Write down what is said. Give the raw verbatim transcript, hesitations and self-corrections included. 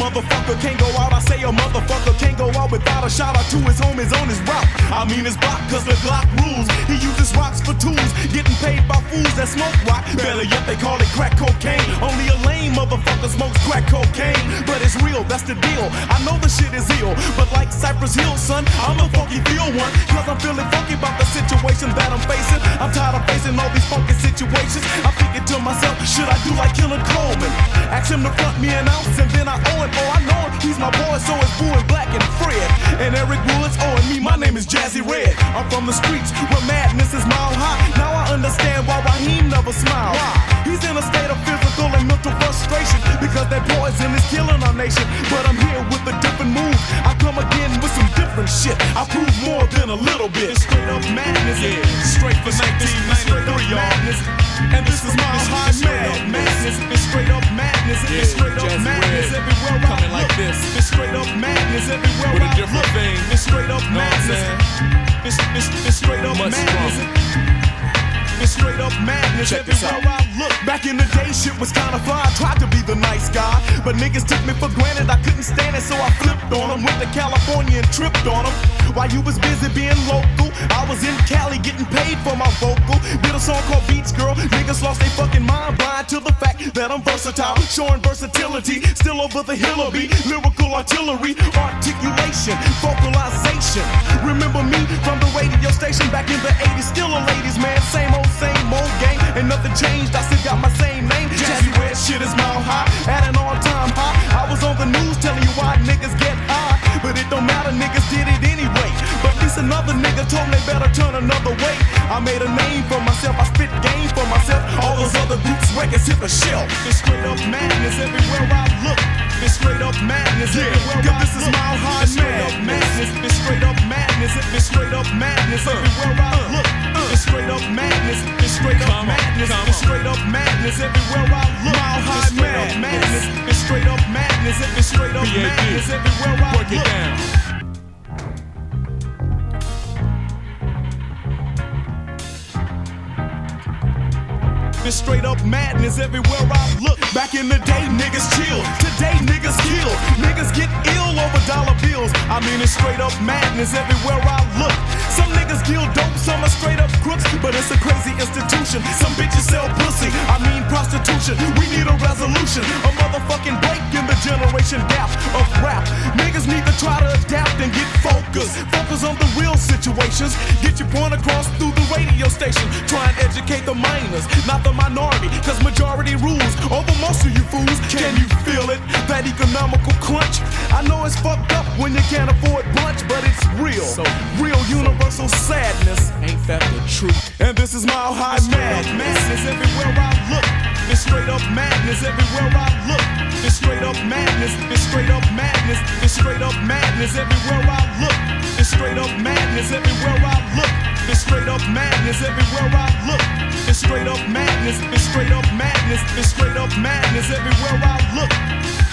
motherfucker can't go out. I say a motherfucker can't go out without a shout out to his homies on his route. I mean his block, cause the Glock rules. He uses rocks for tools, getting paid by fools that smoke rock. Better yet, they call it crack cocaine. Only a lame motherfucker smokes crack cocaine. But it's real, that's the deal. I know the shit is ill, but like Cypress Hill, son, I'm a funky feel one. Cause I'm feeling funky about the situation that I'm facing. I'm tired of facing all these funky situations. I'm thinking to myself, should I do like Killer Coleman? Ask him to front me an ounce and then I owe it. Oh, I know him, he's my boy, so is Boo and Black and Fred. And Eric Woods owing me, my name is Jazzy Red. I'm from the streets where madness is mile high. Now I understand why Raheem never smiled. He's in a state of physical and mental frustration because that poison is killing our nation. But I'm here with a different move. I come again with some different shit. I prove more than a little bit. It's straight up madness, yeah. Straight for nineteen ninety-three, y'all. And this is my high madness. It's straight up madness. It's straight up madness everywhere I look. Like this. It's straight up madness everywhere I look. It's straight up madness. It's, it's, it's straight up madness. It's straight up madness everywhere I look. Back in the day, shit was kinda fly. I tried to be the nice guy, but niggas took me for granted. I couldn't stand it, so I flipped on them. Went to California and tripped on them. While you was busy being local, I was in Cali getting paid for my vocal. Did a song called Beats Girl. Niggas lost their fucking mind, blind to the fact that I'm versatile, showing versatility. Still over the hill of me, lyrical artillery, articulation, vocalization. Remember me from the radio station back in the eighties. Still a ladies man, same old, same old game. Ain't nothing changed, I still got my same name. Jazzy Red, shit is mile high, at an all-time high. I was on the news telling you why niggas get high, but it don't matter, niggas did it anyway. But at least another nigga told me they better turn another way. I made a name for myself, I spit game for myself. All those other groups records hit the shelf. It's straight up madness everywhere I look. It's straight up madness yeah, everywhere I this look. Is mile high it's straight up madness. It's straight up madness. It's straight up madness everywhere I look. It's straight up madness. It's straight up madness. It's straight up madness everywhere I look. Mile high madness. It's straight up madness. It's straight up madness everywhere I look. Work it down. It's straight up madness everywhere I look. Back in the day, niggas chill. Today, niggas kill. Niggas get ill over dollar bills. I mean, it's straight up madness everywhere I look. Some niggas deal dope, some are straight up crooks, but it's a crazy institution. Some bitches sell pussy, I mean prostitution. We need a resolution, a motherfucking break in the generation gap of rap. Niggas need to try to adapt and get focused. Focus on the real situations. Get your point across through the radio station. Try and educate the minors, not the minority, cause majority rules over most of you fools. Can you feel it? That economical crunch? I know it's fucked up when you can't afford brunch, but it's real. So real universal sadness. Ain't that the truth? And this is mile high madness everywhere I look. It's straight up madness everywhere I look. It's straight up madness. It's straight up madness. It's straight up madness everywhere I look. It's straight up madness everywhere I look. It's straight up madness everywhere I look. It's straight up madness. It's straight up madness. It's straight up madness everywhere I look.